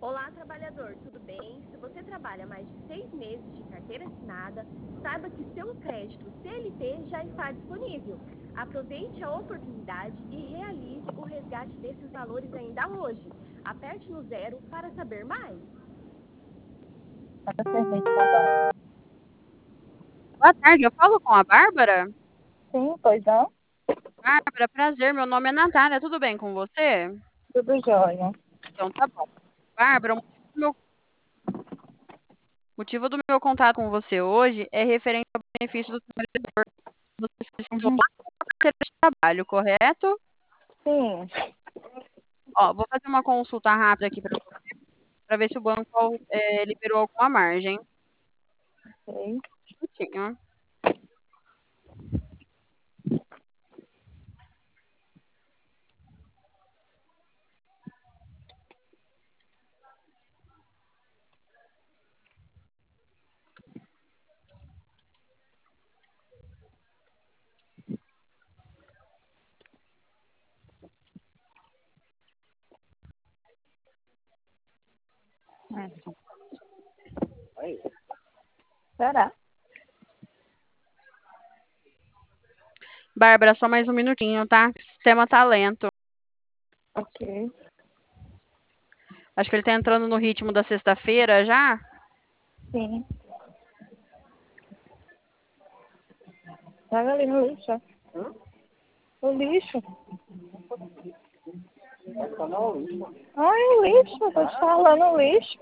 Olá, trabalhador, tudo bem? Se você trabalha mais de 6 meses de carteira assinada, saiba que seu crédito CLT já está disponível. Aproveite a oportunidade e realize o resgate desses valores ainda hoje. Aperte no 0 para saber mais. Boa tarde, eu falo com a Bárbara? Sim, pois não? Bárbara, prazer, meu nome é Natália, tudo bem com você? Tudo jóia. Então tá bom. Bárbara, motivo do meu contato com você hoje é referente ao benefício do trabalhador. Você solicitou Uhum. lá na carteira de trabalho, correto? Sim. Ó, vou fazer uma consulta rápida aqui para ver se o banco liberou alguma margem. Ok. Um minutinho. Será? Bárbara, só mais um minutinho, tá? O sistema tá lento. Ok. Acho que ele tá entrando no ritmo da sexta-feira já. Sim. Joga ali no lixo. Ó. O lixo. Ai, o lixo. Eu tô te falando o lixo.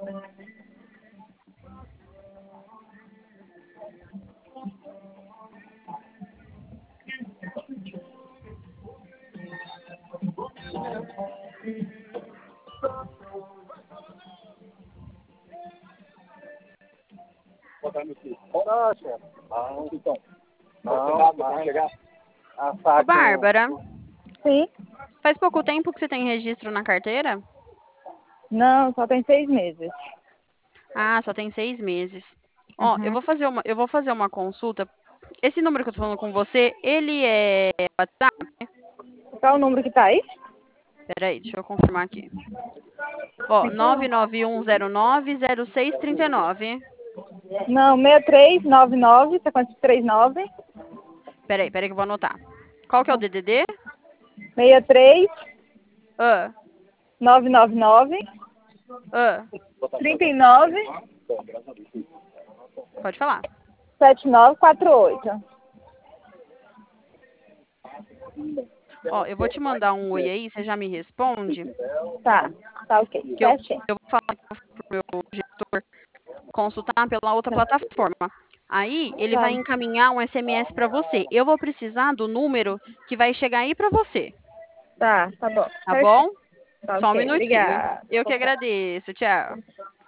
Ô, Bárbara, Sim. faz pouco tempo que você tem registro na carteira? Não, só tem 6 meses. Ah, só tem 6 meses. Ó, eu Uhum. vou fazer uma consulta. Esse número que eu tô falando com você, ele é WhatsApp? Qual o número que tá aí? Peraí, deixa eu confirmar aqui. Ó, 991090639. Não, 6399, sequência de 39. Peraí que eu vou anotar. Qual que é o DDD? 63 Ah, 999 ah, 39 pode falar. 7948. Ó, eu vou te mandar um oi aí, você já me responde? Tá, tá ok. Que eu Certinho. vou falar pro meu gestor consultar pela outra plataforma. Aí ele vai Tá, encaminhar um SMS para você. Eu vou precisar do número que vai chegar aí para você, tá bom. tá Certinho. bom? Tá Só um ok, minutinho. obrigada. Eu que agradeço. Tchau.